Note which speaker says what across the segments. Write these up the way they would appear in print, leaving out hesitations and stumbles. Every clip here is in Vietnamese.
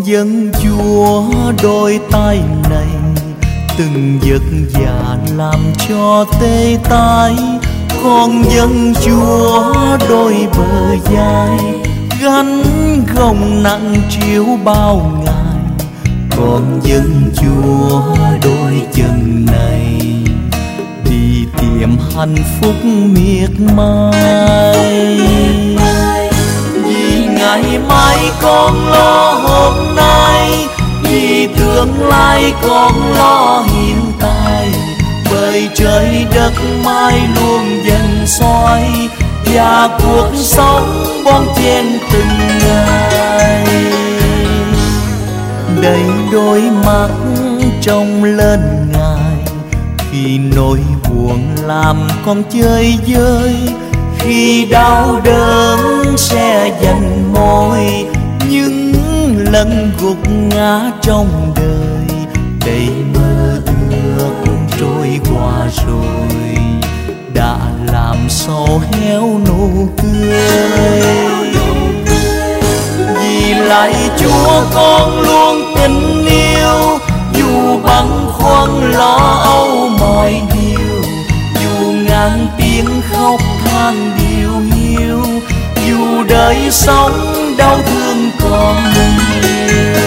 Speaker 1: dân Chúa đôi tay này từng giật già làm cho tê tái. Con dân Chúa đôi bờ vai gánh gồng nặng chiếu bao ngày. Con dân Chúa đôi chân này đi tìm hạnh phúc miệt mài. Vì ngày mai con lo hôm nay, vì tương lai con lo hiện tại. Bởi trời đất mai luôn dần xoay, và cuộc sống bon chen từng ngày. Đầy đôi mắt trông lên Ngài, khi nỗi buồn làm con chơi vơi. Khi đau đớn sẽ dành môi, những lần gục ngã trong đời. Đầy mơ ước trôi qua rồi, đã làm sâu héo nụ cười. Vì lạy Chúa con luôn tình yêu, dù băn khoăn lo âu mọi điều. Dù ngàn tiếng khóc than điều hiu, dù đời sống đau thương còn nhiều.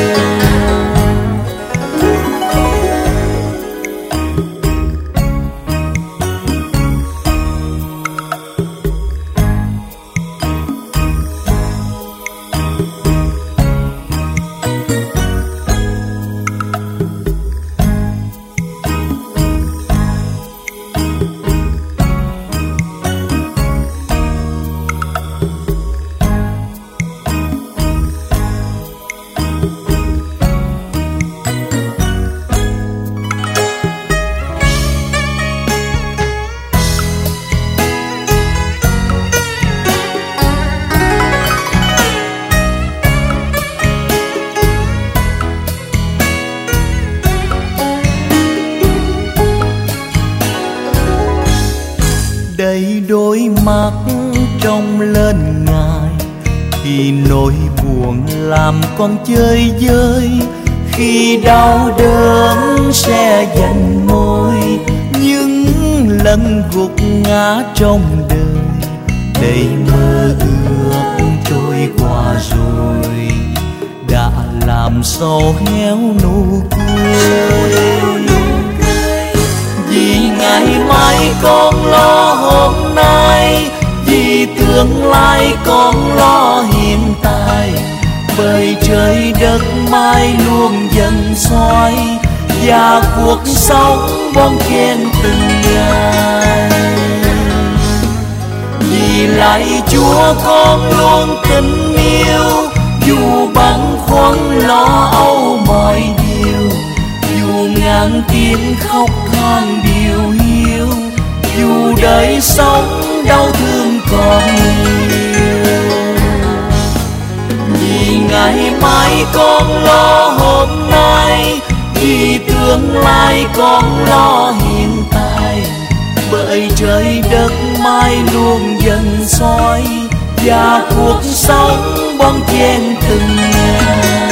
Speaker 1: Đầy đôi mắt trông lên Ngài, khi nỗi buồn làm con chơi vơi. Khi đau đớn sẽ dành môi, những lần gục ngã trong đời. Đầy mơ ước trôi qua rồi, đã làm sâu héo nụ cười. Vì ngày mai con lo hôm nay, vì tương lai con lo hiện tại. Bởi trời đất mai luôn dần xoay, và cuộc sống bon chen từng ngày. Vì lạy Chúa con luôn tình yêu, dù băn khoăn lo âu mọi điều. Dù ngàn tiếng khóc than điều hiu, dù đời sống đau thương còn nhiều. Vì ngày mai con lo hôm nay, vì tương lai con lo hiện tại. Bởi trời đất mai luôn dần xoay, và cuộc sống bon chen từng ngày.